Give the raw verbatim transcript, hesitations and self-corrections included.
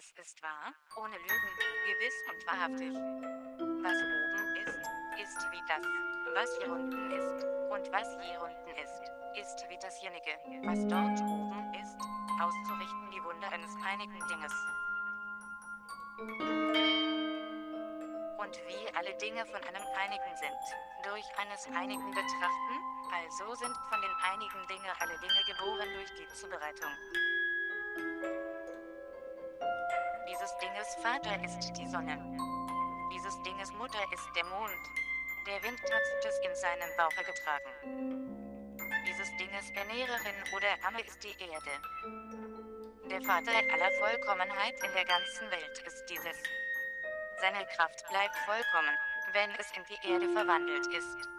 Es ist wahr, ohne Lügen, gewiss und wahrhaftig. Was oben ist, ist wie das, was hier unten ist, und was hier unten ist, ist wie dasjenige, was dort oben ist, auszurichten die Wunder eines einigen Dinges. Und wie alle Dinge von einem einigen sind, durch eines einigen betrachten, also sind von den einigen Dinge alle Dinge geboren durch die Zubereitung. Dieses Dinges Vater ist die Sonne. Dieses Dinges Mutter ist der Mond. Der Wind hat es in seinem Bauche getragen. Dieses Dinges Ernährerin oder Amme ist die Erde. Der Vater aller Vollkommenheit in der ganzen Welt ist dieses. Seine Kraft bleibt vollkommen, wenn es in die Erde verwandelt ist.